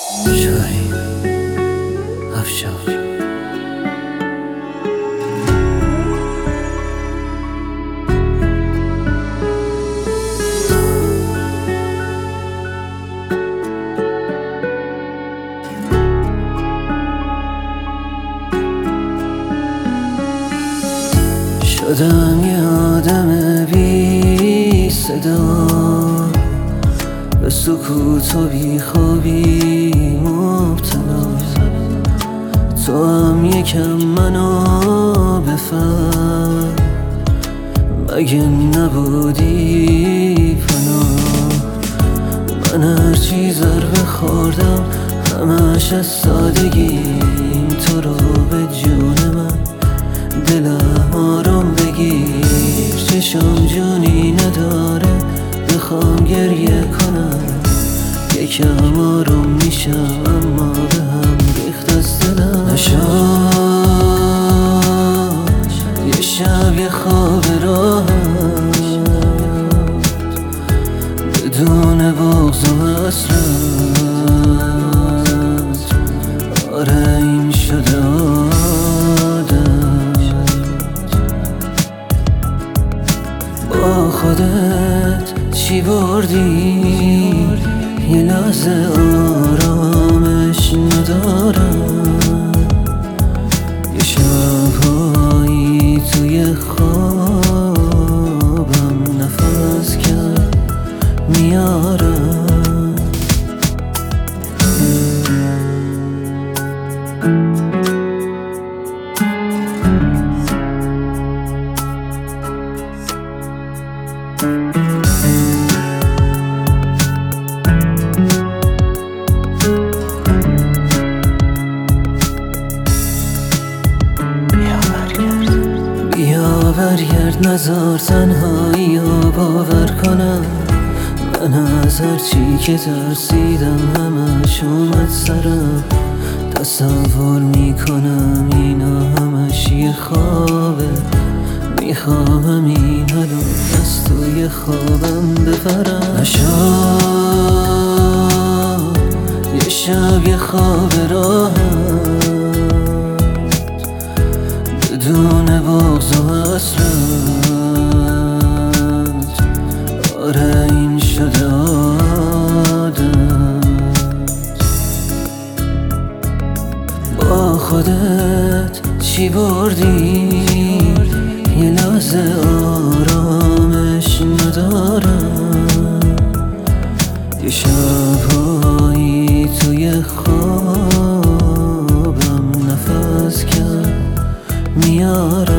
شاهین افشار. شدم یه آدم بی صدا، به سکوت و بی خوابی مبتلا. تو هم یکم منو بفهم، مگه نبودی پناه. من هرچی ضربه خوردم همش از سادگیم، تو رو به جون من دلم آروم بگیر. چشم جونی نداره بخوام گریه کنم، یکم آروم میشم اما به هم ریخت از دلم. نشد یه شب یه خواب راحت بدون بغض و حسرت. آره این شده با خودت چی بردی؟ یه لحظه آرامش ندارم، یه شبهایی توی خوابم نفس کرد میارم. بیا برگرد نزار تنهایی ها باور کنم. من از هرچی که ترسیدم همش اومد سرم. تصور میکنم اینا همش یه خوابه، میخوام این حالو از توی خوابم ببرم. نشد یه شب یه خواب راحت بدون بغض و حسرت. آره این شده عادت، با خودت چی بردی؟ یه لحظه آرامش ندارم، یه شبهایی توی خوابم نفس کرد میارم.